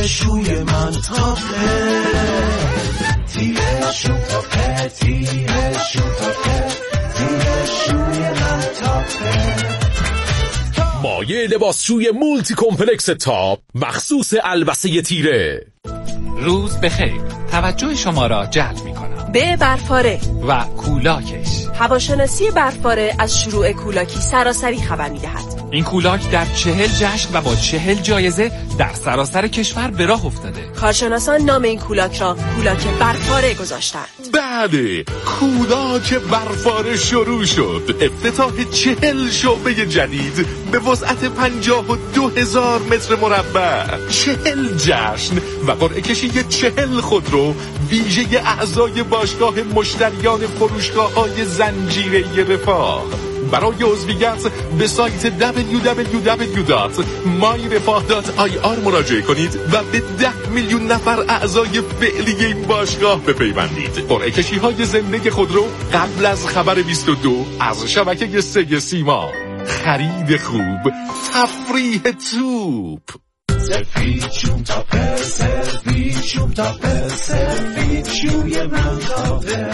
شوی من تاپه، تیره شو تاپه، تیره شو تاپه، تیره شوی من تاپه. مایه لباسشوی مولتی کمپلکس تاپ مخصوص البسه تیره. روز بخیر، توجه شما را جلب می‌کنم به برفاره و کولاکش. هواشناسی برفاره از شروع کولاکی سراسری خبر می‌دهد. این کولاک در 40 جشن و با 40 جایزه در سراسر کشور به راه افتاده. کارشناسان نام این کولاک را کولاک برفاره گذاشتند. بله، کولاک برفاره شروع شد. افتتاح 40 شعبه جدید به وسعت 52,000 متر مربع، 40 جشن و قرعه کشی 40 خودرو ویژه اعضای باشگاه مشتریان فروشگاه‌های زنجیره رفاه. برای عضویت به سایت www.myrefah.ir مراجعه کنید و به 10 میلیون نفر اعضای فعلی این باشگاه بپیوندید. قرعه کشی‌های زنده خودرو قبل از خبر 22 از شبکه 3 سیما. خرید خوب، تفریح توپ. سفید شوم تاپه، سفید شوم تاپه، سفید شوی من تاپه.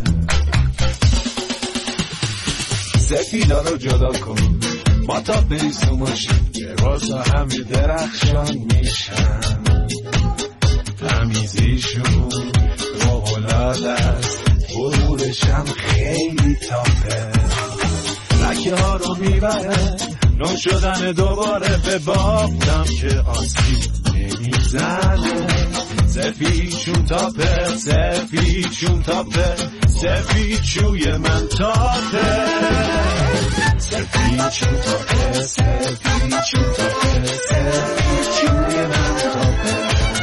سفیدا رو جدا کن با تاپ ریسو ماشین، یه واسه همه درخشان میشن. تمیزیشون فوق‌العاده است، غرورشم خیلی تاپه. لکه ها رو میبره نو شدن دوباره، به بافتم که آسیب نمیزنه. سفید شون تاپه، سفید شون تاپه، سفید شوی من تاپه. سفید شون تاپه، سفید شون تاپه، سفید شوی من تاپه.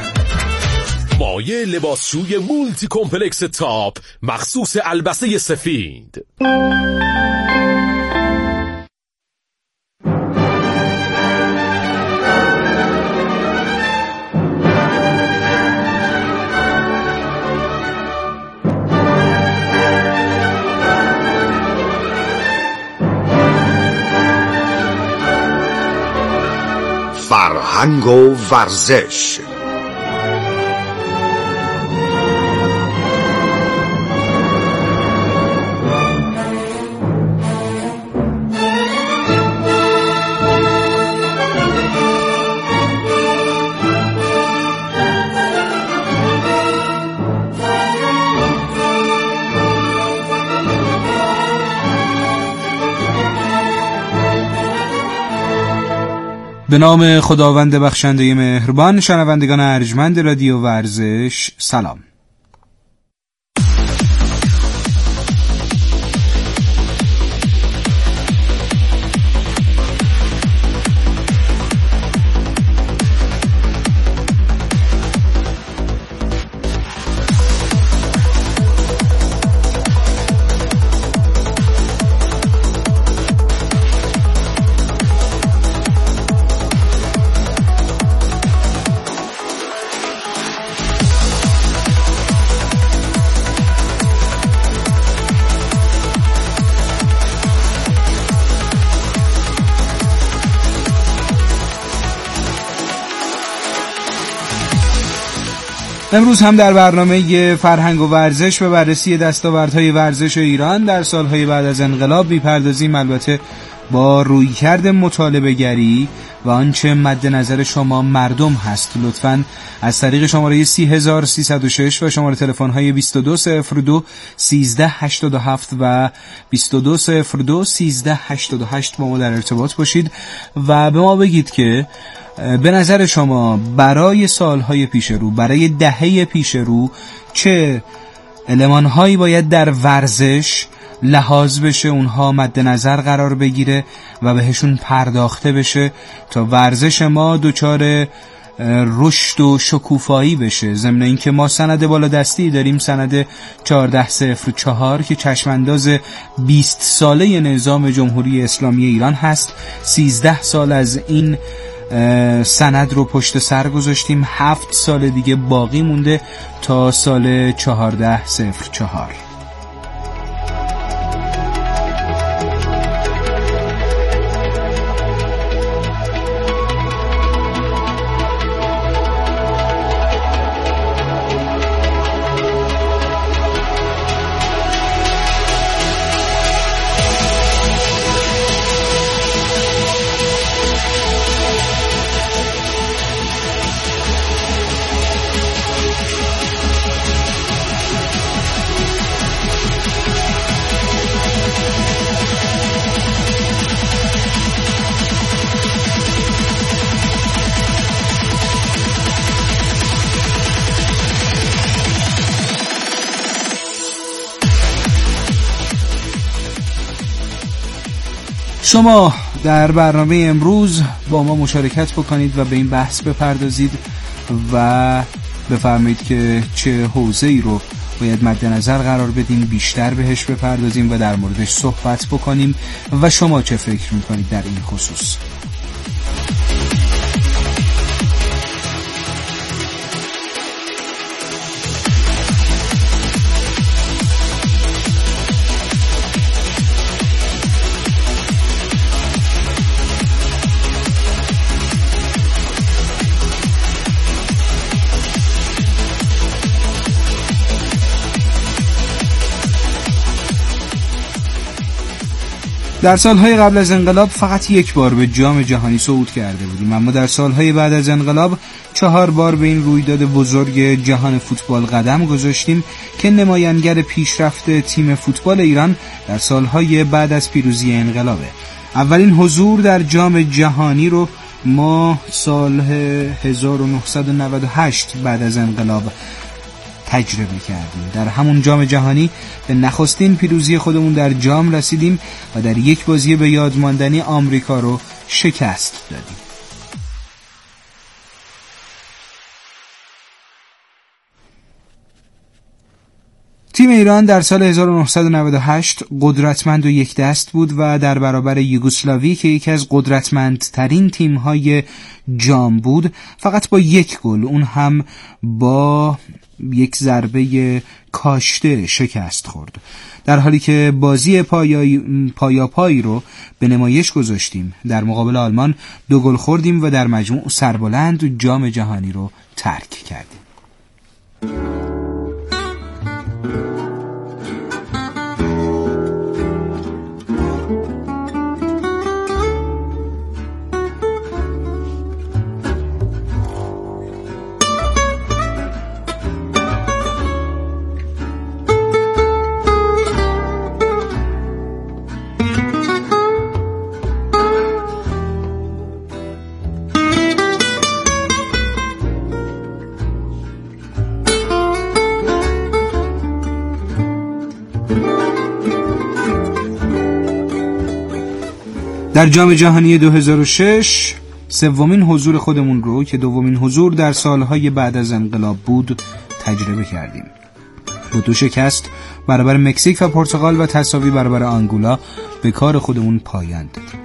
مایه لباسشوی مولتی کمپلکس تاپ مخصوص البسه سفید. فرهنگ و ورزش. به نام خداوند بخشنده مهربان. شنوندگان ارجمند رادیو ورزش، سلام. امروز هم در برنامه فرهنگ و ورزش به بررسی دستاوردهای ورزش ایران در سالهای بعد از انقلاب می‌پردازیم، البته با رویکرد مطالبه‌گری و آنچه مد نظر شما مردم هست. لطفاً از طریق شماره 30306 و شماره تلفن‌های 2202 1387 و 2202 1388 با ما در ارتباط باشید و به ما بگید که به نظر شما برای سالهای پیش رو، برای دهه پیش رو، چه المان‌هایی باید در ورزش لحاظ بشه، اونها مد نظر قرار بگیره و بهشون پرداخته بشه تا ورزش ما دچار رشد و شکوفایی بشه. ضمن اینکه ما سند بالادستی داریم، سند 1404 که چشمانداز 20 ساله نظام جمهوری اسلامی ایران هست. 13 سال از این سند رو پشت سر گذاشتیم، 7 سال دیگه باقی مونده تا سال 1404. شما در برنامه امروز با ما مشارکت بکنید و به این بحث بپردازید و بفرمایید که چه حوزه‌ای رو باید مد نظر قرار بدیم، بیشتر بهش بپردازیم و در موردش صحبت بکنیم و شما چه فکر میکنید در این خصوص. در سالهای قبل از انقلاب فقط یک بار به جام جهانی صعود کرده بودیم، اما در سالهای بعد از انقلاب 4 بار به این رویداد بزرگ جهان فوتبال قدم گذاشتیم که نمایانگر پیشرفت تیم فوتبال ایران در سالهای بعد از پیروزی انقلابه. اولین حضور در جام جهانی رو ما سال 1998 بعد از انقلاب تجربه کردیم. در همون جام جهانی به نخستین پیروزی خودمون در جام رسیدیم و در یک بازی به یاد ماندنی آمریکا رو شکست دادیم. تیم ایران در سال 1998 قدرتمند و یک دست بود و در برابر یوگسلاوی که یکی از قدرتمندترین تیم‌های جام بود فقط با 1 گل، اون هم با یک ضربه کاشته شکست خورد. در حالی که بازی پایاپایی رو به نمایش گذاشتیم، در مقابل آلمان 2 گل خوردیم و در مجموع سربلند جام جهانی رو ترک کردیم. در جام جهانی 2006 سومین حضور خودمون رو که دومین حضور در سالهای بعد از انقلاب بود تجربه کردیم. با 2 شکست برابر مکزیک و پرتغال و تساوی برابر آنگولا به کار خودمون پایان دادیم.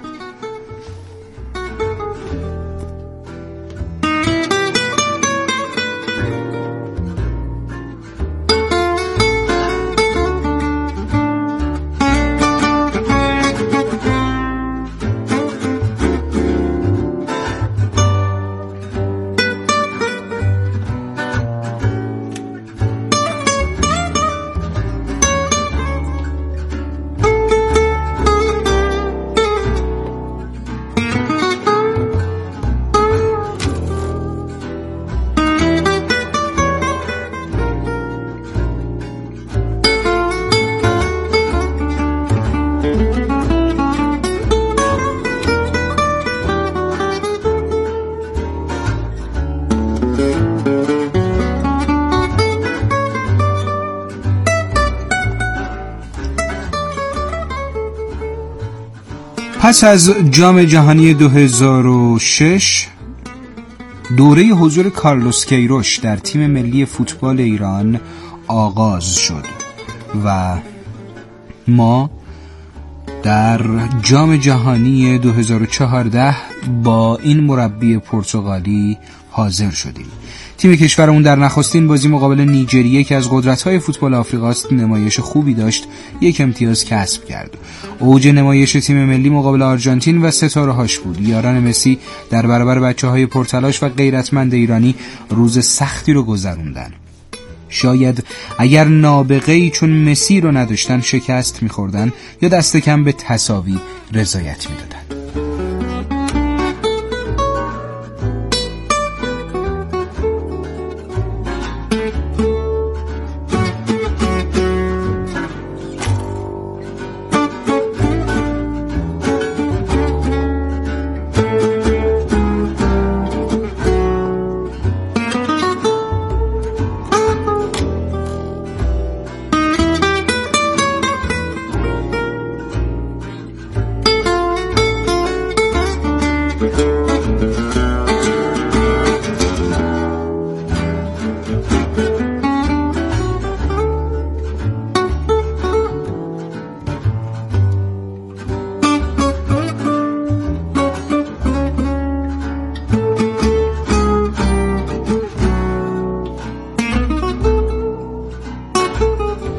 پس از جام جهانی 2006 دوره حضور کارلوس کیروش در تیم ملی فوتبال ایران آغاز شد و ما در جام جهانی 2014 با این مربی پرتغالی حاضر شدیم. تیم کشورمون در نخستین بازی مقابل نیجریه که از قدرت‌های فوتبال آفریقاست نمایش خوبی داشت، 1 امتیاز کسب کرد. اوج نمایش تیم ملی مقابل آرژانتین و ستاره‌هاش بود. یاران مسی در برابر بچه‌های پرتلاش و غیرتمند ایرانی روز سختی رو گذروندن. شاید اگر نابغه‌ای چون مسی رو نداشتن شکست می‌خوردن یا دست کم به تساوی رضایت می‌دادن.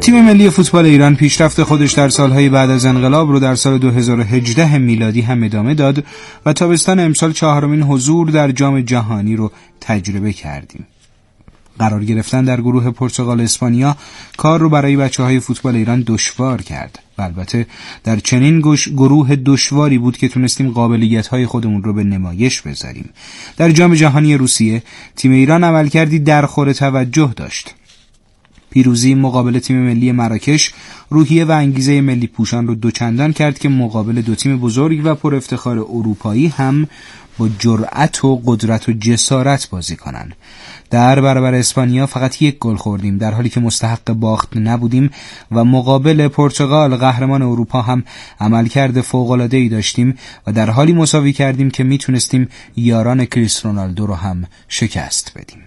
تیم ملی فوتبال ایران پیشرفت خودش در سالهای بعد از انقلاب رو در سال 2018 میلادی هم ادامه داد و تابستان امسال 4مین حضور در جام جهانی رو تجربه کردیم. قرار گرفتن در گروه پرتغال اسپانیا کار رو برای بچه‌های فوتبال ایران دشوار کرد و البته در چنین گروه دشواری بود که تونستیم قابلیت‌های خودمون رو به نمایش بذاریم. در جام جهانی روسیه تیم ایران عملکردی درخور توجه داشت. پیروزی مقابل تیم ملی مراکش روحیه و انگیزه ملی پوشان رو دوچندان کرد که مقابل دو تیم بزرگ و پر افتخار اروپایی هم با جرأت و قدرت و جسارت بازی کنن. در برابر اسپانیا فقط 1 گل خوردیم در حالی که مستحق باخت نبودیم و مقابل پرتغال قهرمان اروپا هم عملکرد فوق‌العاده‌ای داشتیم و در حالی مساوی کردیم که میتونستیم یاران کریس رونالدو رو هم شکست بدیم.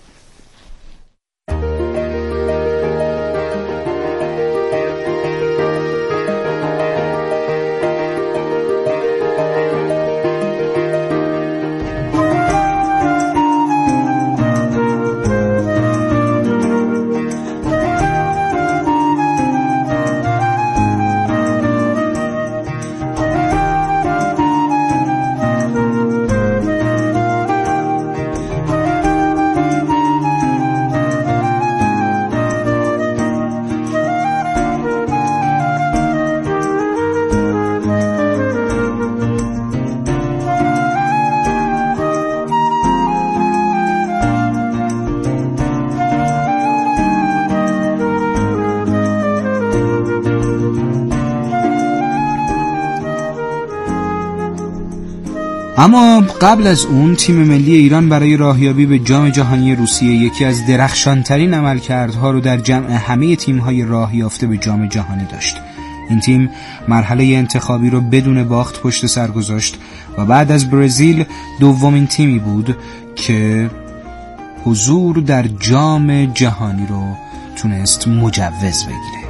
اما قبل از اون تیم ملی ایران برای راهیابی به جام جهانی روسیه یکی از درخشانترین عملکردها رو در جمع همه تیم‌های راه یافته به جام جهانی داشت. این تیم مرحله انتخابی رو بدون باخت پشت سر گذاشت و بعد از برزیل دومین تیمی بود که حضور در جام جهانی رو تونست مجوز بگیره.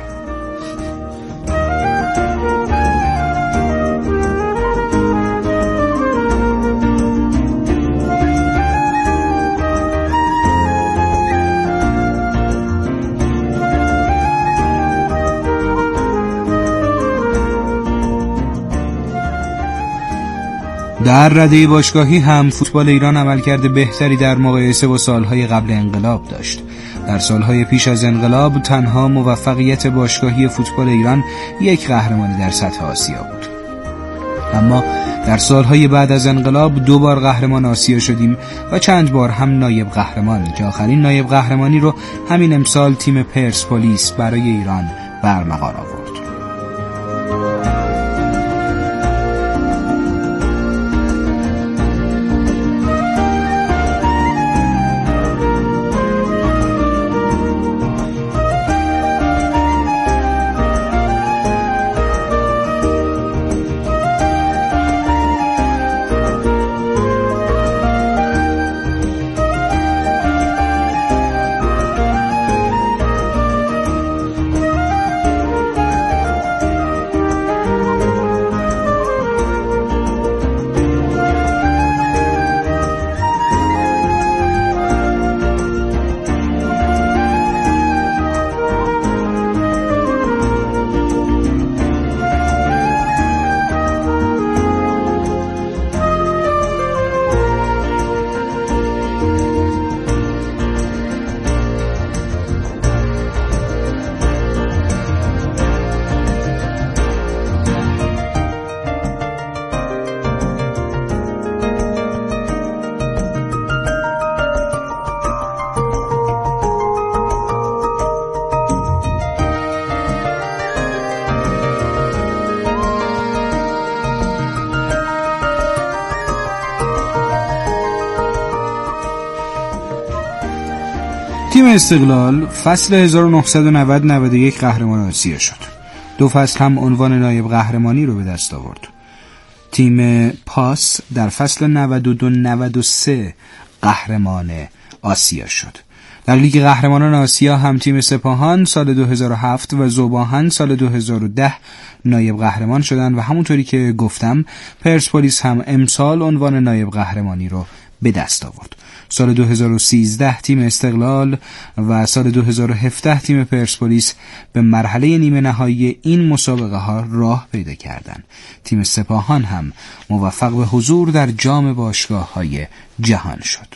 در رده باشگاهی هم فوتبال ایران عملکرد بهتری در مقایسه با سالهای قبل انقلاب داشت. در سالهای پیش از انقلاب تنها موفقیت باشگاهی فوتبال ایران 1 قهرمانی در سطح آسیا بود. اما در سالهای بعد از انقلاب 2 بار قهرمان آسیا شدیم و چند بار هم نایب قهرمان که آخرین نایب قهرمانی رو همین امسال تیم پرسپولیس برای ایران برمغان آورد. تیم استقلال فصل 1990-91 قهرمان آسیا شد. 2 فصل هم عنوان نایب قهرمانی رو به دست آورد. تیم پاس در فصل 92-93 قهرمان آسیا شد. در لیگ قهرمانان آسیا هم تیم سپاهان سال 2007 و ذوب‌آهن سال 2010 نایب قهرمان شدند و همونطوری که گفتم پرسپولیس هم امسال عنوان نایب قهرمانی رو به دست آورد. سال 2013 تیم استقلال و سال 2017 تیم پرسپولیس به مرحله نیمه نهایی این مسابقه ها راه پیدا کردند. تیم سپاهان هم موفق به حضور در جام باشگاه‌های جهان شد.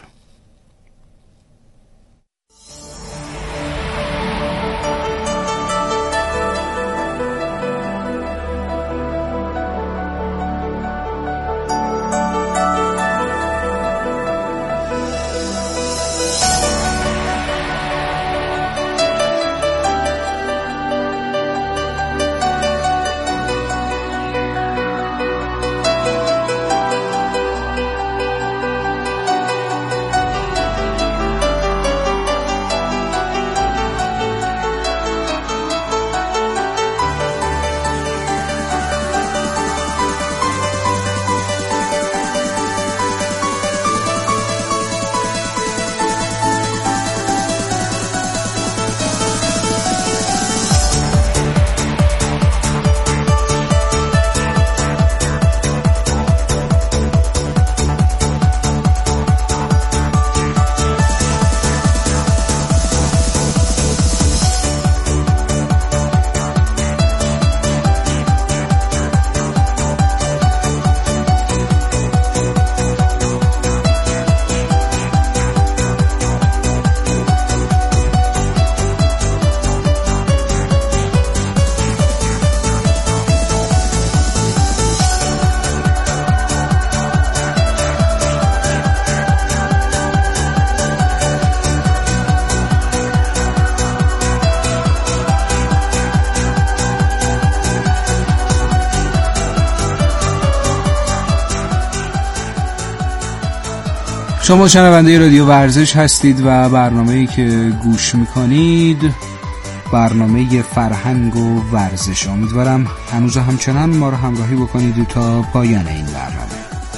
شما شنونده رادیو ورزش هستید و برنامه‌ای که گوش می‌کنید برنامه فرهنگ و ورزش. امیدوارم هنوز همچنان ما رو همراهی بکنید تا پایان این برنامه.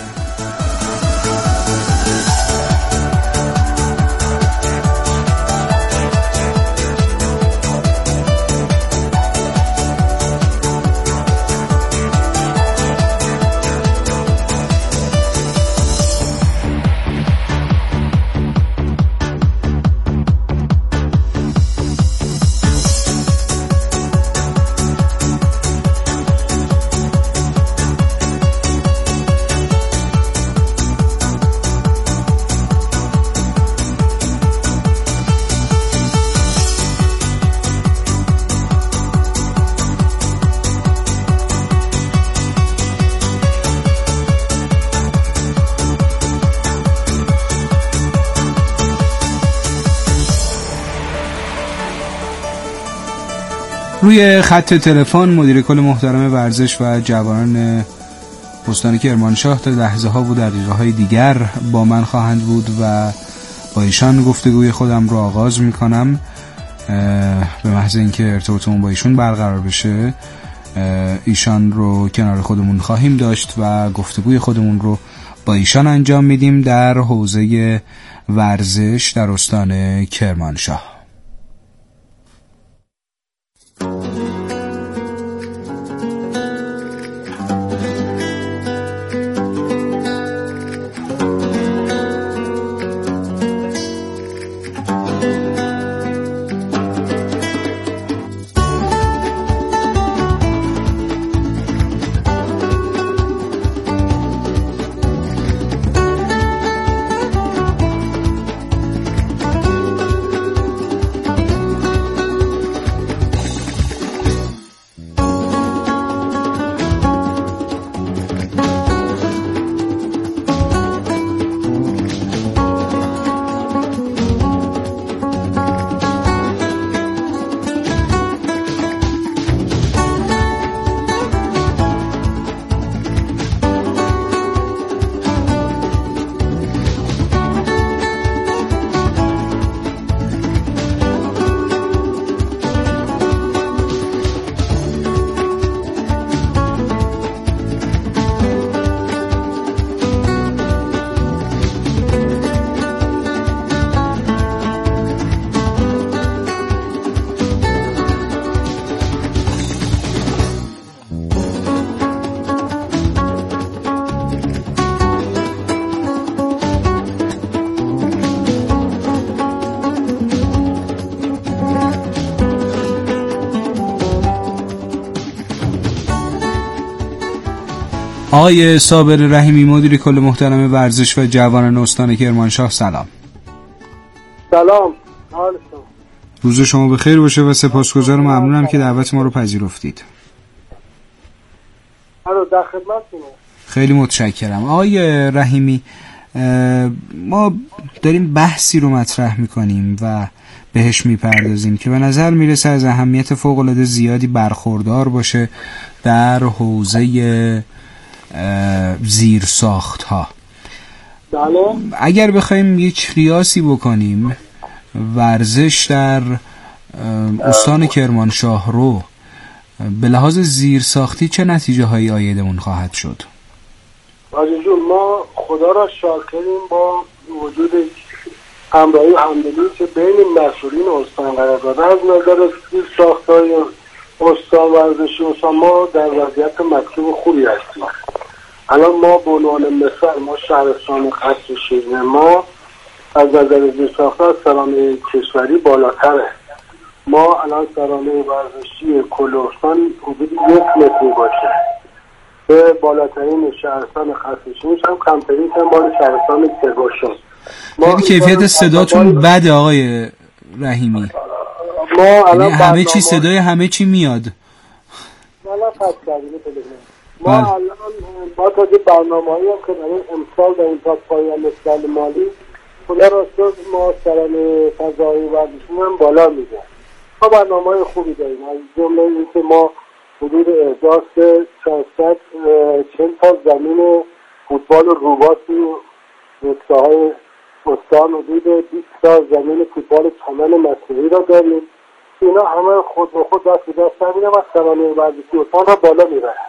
روی خط تلفن مدیر کل محترم ورزش و جوانان استان کرمانشاه تا لحظه ها و دقیقه های دیگر با من خواهند بود و با ایشان گفتگوی خودم رو آغاز می کنم. به محض اینکه ارتباطمون با ایشون برقرار بشه ایشان رو کنار خودمون خواهیم داشت و گفتگوی خودمون رو با ایشان انجام میدیم در حوزه ورزش در استان کرمانشاه. آقای صابر رحیمی، مدیر کل محترم ورزش و جوانان استان کرمانشاه، سلام. سلام، حالتون؟ روز شما بخیر باشه و سپاسگزار و ممنونم که دعوت ما رو پذیرفتید. در خدمتتونم. خیلی متشکرم. آقای رحیمی، ما داریم بحثی رو مطرح میکنیم و بهش میپردازیم که به نظر میرسه از اهمیت فوق‌العاده زیادی برخوردار باشه در حوزه زیرساخت ها. اگر بخوایم یک قیاسی بکنیم ورزش در استان کرمانشاه رو به لحاظ زیرساختی چه نتیجه هایی عایدمون خواهد شد؟ عزیز جون، ما خدا را شاکریم با وجود همراهی و همدلی که بین مسئولین استان قرار داده. از نظر زیرساخت‌های استان ورزشی استان ما در وضعیت مطلوب خوبی هستیم. الان ما به عنوان مثال ما شهرستان قصر شیرین ما از نظر زیرساخت‌ها از سرانه کشوری بالاتره. ما الان سرانه ورزشی کل استان حدود 1 متر باشه، به بالاترین شهرستان خصوصیش هم کمترین هم مال شهرستان کرمانشاه. خیلی کیفیت صداتون بده آقای رحیمی. ما الان همه چی صدای همه چی میاد. ما الان با تازه برنامه‌ای هم که برای امسال در این پایان سال مالی خدا راست ما سرانه فضایی ورزشی هم بالا میده. ما برنامه‌های خوبی داریم، از جمله اینکه ما حدود احداث 440 تا زمین فوتبال و روباسی روستاهای استان، حدود 20 تا زمین فوتبال چمن مصنوعی را داریم. اینا همه خود به خود دست به دست می‌رن و سرانه ورزشی استان را بالا میبرن.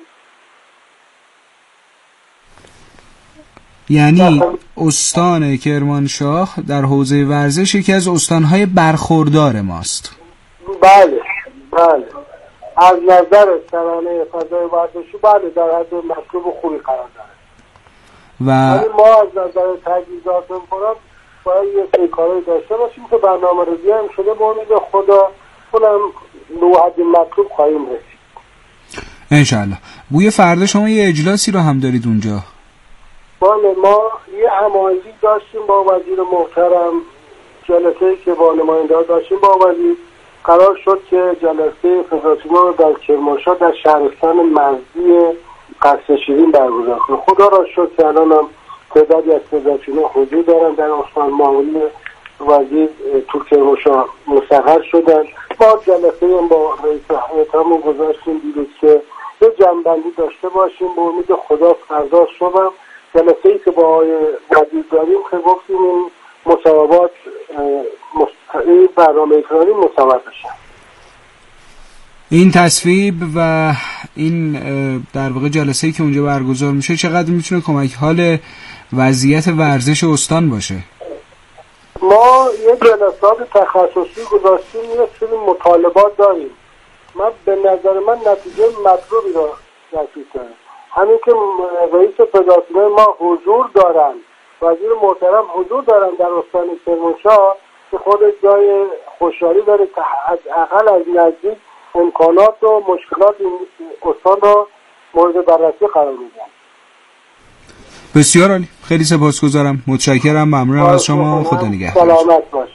یعنی استان کرمانشاه در حوزه ورزش یکی از استان‌های برخوردار ماست. بله. از نظر سرانه فضای ورزشی بله در حد مطلوب خوبی قرار داره. ولی ما از نظر تجهیزات امکانات باید یه سری کارایی داشته باشیم که برنامه ریزی هم شده. با امید خدا اونم به حد مطلوب خواهیم رسید انشالله. بوی فردا شما یه اجلاسی رو هم دارید اونجا؟ بله، ما یه هماهنگی داشتیم با وزیر محترم، جلسه‌ای که با نماینده‌ها داشتیم با وزیر، قرار شد که جلسه فدراسیون رو در کرمانشاه در شهرستان مرزی قصر شیرین برگزار کنه. خدا را شکر که الان هم تعدادی از فدراسیون حضور دارن در استان. معاونین وزیر تو کرمانشاه مستقر شدن. ما جلسه هم با رئیس هیئتمون گذاشتیم دیروز که یه جمع‌بندی داشته باشیم. به امید خدا فردا صبح جلسه‌ای که با آقای وزیر داریم که گفتیم این مصوبات این برنامه اکراری مصوب بشه. این تصویب و این در واقع جلسه‌ای که اونجا برگزار میشه چقدر میتونه کمک حال وضعیت ورزش استان باشه؟ ما یه جلسات تخصصی گذاشتیم، یه سری مطالبات داریم. من به نظر من نتیجه مطلوبی را رسید دارم. همین که رئیس فدراسیون ما حضور دارن، وزیر محترم حضور دارن در استان کرمانشاه که خود جای خوشحالی داره که حداقل از نزدیک امکانات و مشکلات این استان را مورد بررسی قرار میدن. بسیار عالی، خیلی سپاسگزارم، متشکرم، ممنونم از شما، خدا نگهدار. سلامت باشید.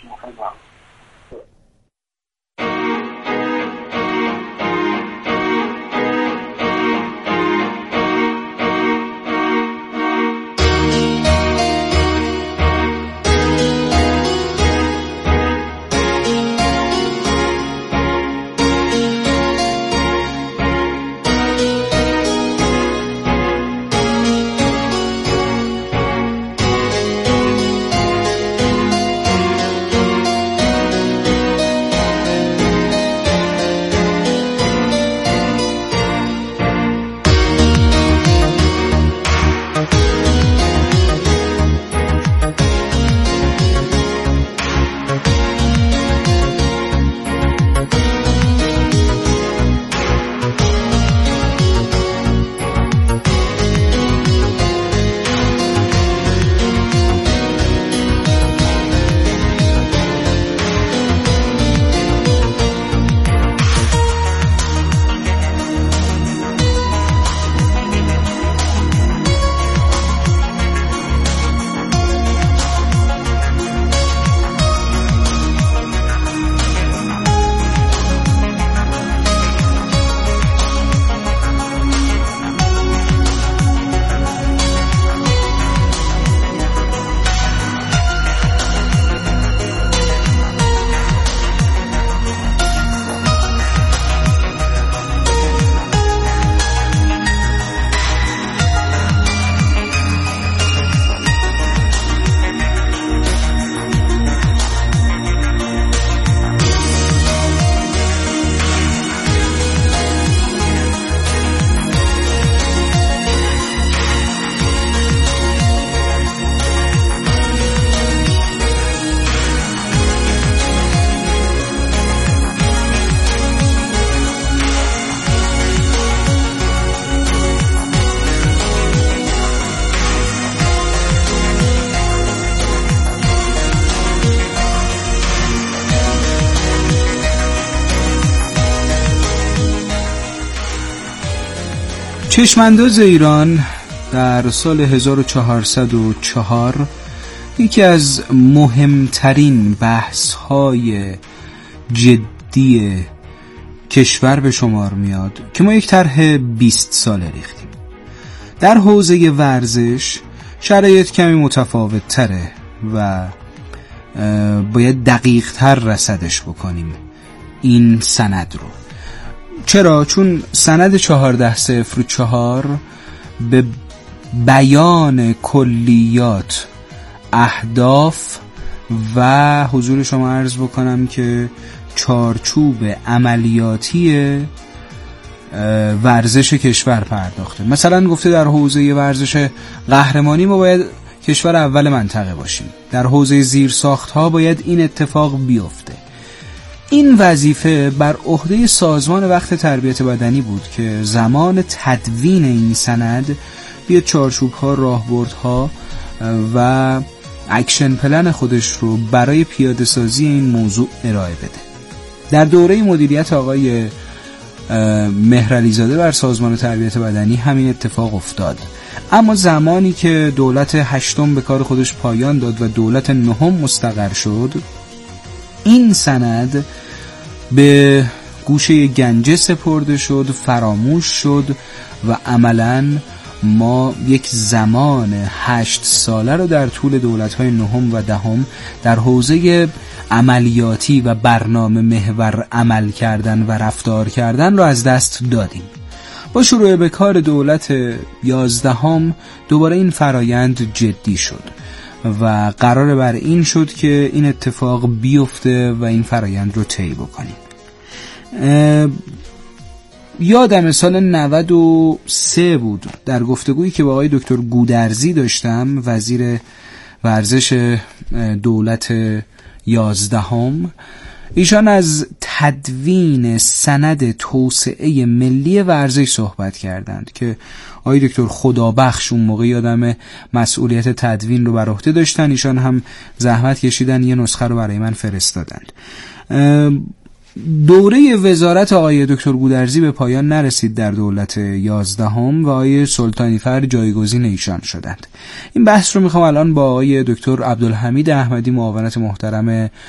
چشمانداز ایران در سال 1404 یکی از مهمترین بحث‌های جدی کشور به شمار میاد که ما یک طرح 20 ساله ریختیم. در حوزه ورزش شرایط کمی متفاوت تره و باید دقیق تر رصدش بکنیم این سند رو. چرا؟ چون سند 1404 به بیان کلیات، اهداف و حضور شما عرض بکنم که چارچوب عملیاتی ورزش کشور پرداخته. مثلا گفته در حوزه ورزش قهرمانی ما باید کشور اول منطقه باشیم، در حوزه زیرساخت‌ها باید این اتفاق بیفته. این وظیفه بر عهده سازمان وقت تربیت بدنی بود که زمان تدوین این سند بیاد چارچوب‌ها، راهبردها و اکشن پلن خودش رو برای پیاده سازی این موضوع ارائه بده. در دوره مدیریت آقای مهرعلیزاده بر سازمان تربیت بدنی همین اتفاق افتاد. اما زمانی که دولت هشتم به کار خودش پایان داد و دولت نهم مستقر شد، این سند به گوشه گنجه سپرده شد، فراموش شد و عملاً ما یک زمان 8 ساله رو در طول دولت‌های نهم و دهم در حوزه عملیاتی و برنامه محور عمل کردن و رفتار کردن رو از دست دادیم. با شروع به کار دولت 11 دوباره این فرایند جدی شد و قرار بر این شد که این اتفاق بیفته و این فرایند رو طی بکنیم. یادم سال 93 بود در گفتگویی که با آقای دکتر گودرزی داشتم، وزیر ورزش دولت 11، ایشان از تدوین سند توسعه ملی ورزش صحبت کردند که آقای دکتر خدابخش اون موقع یادم مسئولیت تدوین رو بر عهده داشتن. ایشان هم زحمت کشیدن، یه نسخه رو برای من فرستادند. دوره وزارت آقای دکتر گودرزی به پایان نرسید در دولت 11 و آقای سلطانیفر جایگزین ایشان شدند. این بحث رو میخوام الان با آقای دکتر عبدالحمید احمدی، معاونت محترم